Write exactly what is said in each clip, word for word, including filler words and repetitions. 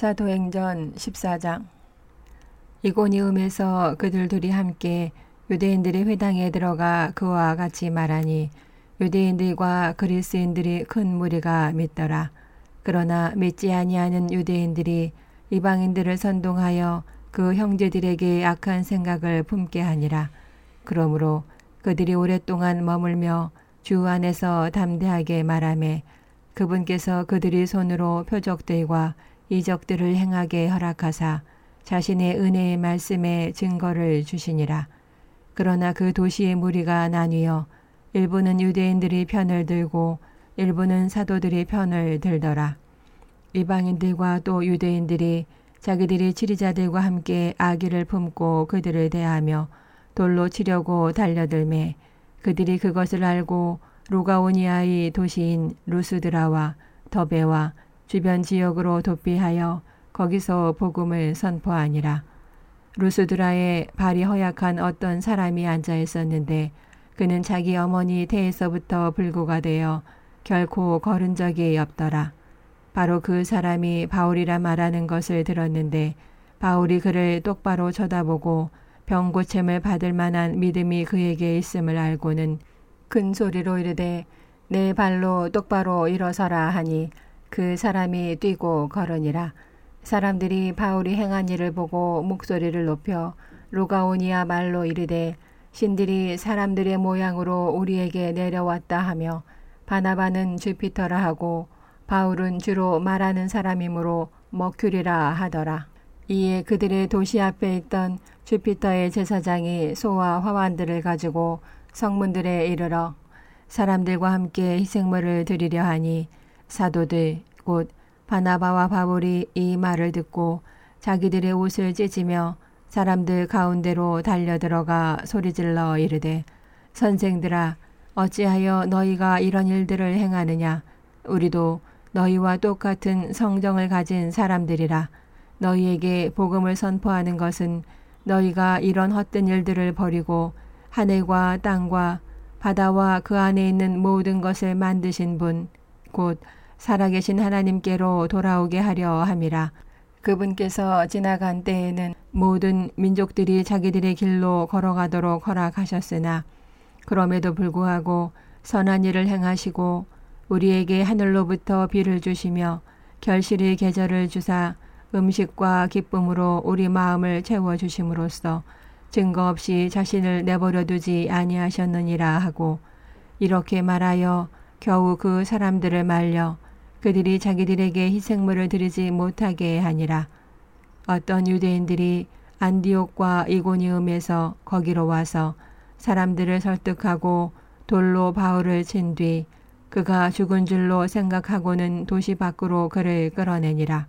사도행전 십사 장. 이고니움에서 그들 둘이 함께 유대인들의 회당에 들어가 그와 같이 말하니 유대인들과 그리스인들이 큰 무리가 믿더라. 그러나 믿지 아니하는 유대인들이 이방인들을 선동하여 그 형제들에게 악한 생각을 품게 하니라. 그러므로 그들이 오랫동안 머물며 주 안에서 담대하게 말하매 그분께서 그들이 손으로 표적들과 이적들을 행하게 허락하사 자신의 은혜의 말씀에 증거를 주시니라. 그러나 그 도시의 무리가 나뉘어 일부는 유대인들이 편을 들고 일부는 사도들이 편을 들더라. 이방인들과 또 유대인들이 자기들이 치리자들과 함께 악의를 품고 그들을 대하며 돌로 치려고 달려들매 그들이 그것을 알고 루가오니아의 도시인 루스드라와 더베와 주변 지역으로 도피하여 거기서 복음을 선포하니라. 루스드라에 발이 허약한 어떤 사람이 앉아 있었는데 그는 자기 어머니 태에서부터 불구가 되어 결코 걸은 적이 없더라. 바로 그 사람이 바울이라 말하는 것을 들었는데 바울이 그를 똑바로 쳐다보고 병 고침을 받을 만한 믿음이 그에게 있음을 알고는 큰 소리로 이르되 내 발로 똑바로 일어서라 하니 그 사람이 뛰고 걸으니라. 사람들이 바울이 행한 일을 보고 목소리를 높여 루가오니아 말로 이르되 신들이 사람들의 모양으로 우리에게 내려왔다 하며 바나바는 주피터라 하고 바울은 주로 말하는 사람이므로 머큐리라 하더라. 이에 그들의 도시 앞에 있던 주피터의 제사장이 소와 화환들을 가지고 성문들에 이르러 사람들과 함께 희생물을 드리려 하니 사도들 곧 바나바와 바울이 이 말을 듣고 자기들의 옷을 찢으며 사람들 가운데로 달려들어가 소리질러 이르되 선생들아 어찌하여 너희가 이런 일들을 행하느냐. 우리도 너희와 똑같은 성정을 가진 사람들이라. 너희에게 복음을 선포하는 것은 너희가 이런 헛된 일들을 버리고 하늘과 땅과 바다와 그 안에 있는 모든 것을 만드신 분 곧 살아계신 하나님께로 돌아오게 하려 함이라. 그분께서 지나간 때에는 모든 민족들이 자기들의 길로 걸어가도록 허락하셨으나 그럼에도 불구하고 선한 일을 행하시고 우리에게 하늘로부터 비를 주시며 결실의 계절을 주사 음식과 기쁨으로 우리 마음을 채워주심으로써 증거 없이 자신을 내버려 두지 아니하셨느니라 하고 이렇게 말하여 겨우 그 사람들을 말려 그들이 자기들에게 희생물을 드리지 못하게 하니라. 어떤 유대인들이 안디옥과 이고니움에서 거기로 와서 사람들을 설득하고 돌로 바울을 친 뒤 그가 죽은 줄로 생각하고는 도시 밖으로 그를 끌어내니라.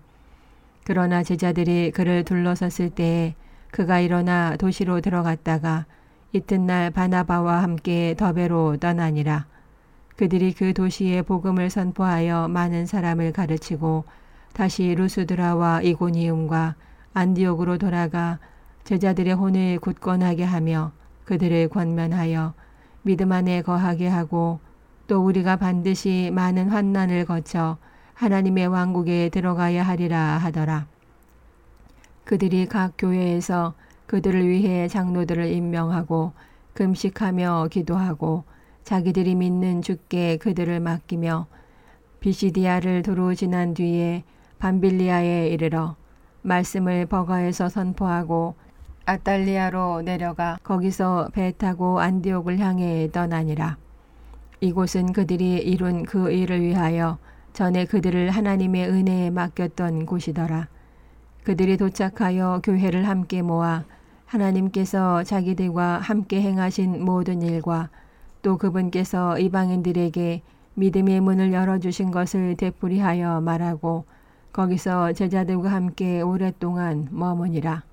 그러나 제자들이 그를 둘러섰을 때에 그가 일어나 도시로 들어갔다가 이튿날 바나바와 함께 더베로 떠나니라. 그들이 그 도시에 복음을 선포하여 많은 사람을 가르치고 다시 루스드라와 이고니움과 안디옥으로 돌아가 제자들의 혼을 굳건하게 하며 그들을 권면하여 믿음 안에 거하게 하고 또 우리가 반드시 많은 환난을 거쳐 하나님의 왕국에 들어가야 하리라 하더라. 그들이 각 교회에서 그들을 위해 장로들을 임명하고 금식하며 기도하고 자기들이 믿는 주께 그들을 맡기며 비시디아를 두루 지난 뒤에 밤빌리아에 이르러 말씀을 버가에서 선포하고 아달리아로 내려가 거기서 배 타고 안디옥을 향해 떠나니라. 이곳은 그들이 이룬 그 일을 위하여 전에 그들을 하나님의 은혜에 맡겼던 곳이더라. 그들이 도착하여 교회를 함께 모아 하나님께서 자기들과 함께 행하신 모든 일과 또 그분께서 이방인들에게 믿음의 문을 열어주신 것을 되풀이하여 말하고 거기서 제자들과 함께 오랫동안 머무니라.